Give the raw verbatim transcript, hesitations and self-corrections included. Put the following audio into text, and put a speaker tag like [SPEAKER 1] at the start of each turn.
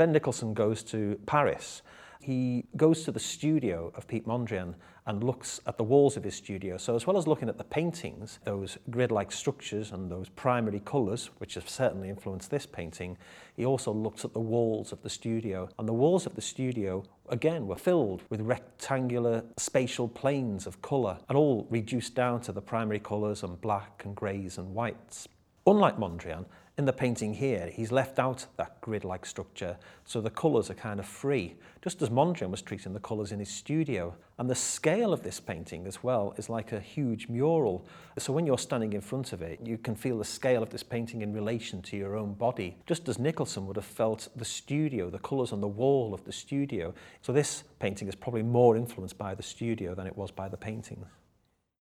[SPEAKER 1] Ben Nicholson goes to Paris. He goes to the studio of Piet Mondrian and looks at the walls of his studio. So as well as looking at the paintings, those grid-like structures and those primary colours, which have certainly influenced this painting, he also looks at the walls of the studio. And the walls of the studio, again, were filled with rectangular spatial planes of colour, and all reduced down to the primary colours and black and greys and whites. Unlike Mondrian, in the painting here, he's left out that grid-like structure, so the colours are kind of free, just as Mondrian was treating the colours in his studio. And the scale of this painting as well is like a huge mural. So when you're standing in front of it, you can feel the scale of this painting in relation to your own body, just as Nicholson would have felt the studio, the colours on the wall of the studio. So this painting is probably more influenced by the studio than it was by the paintings.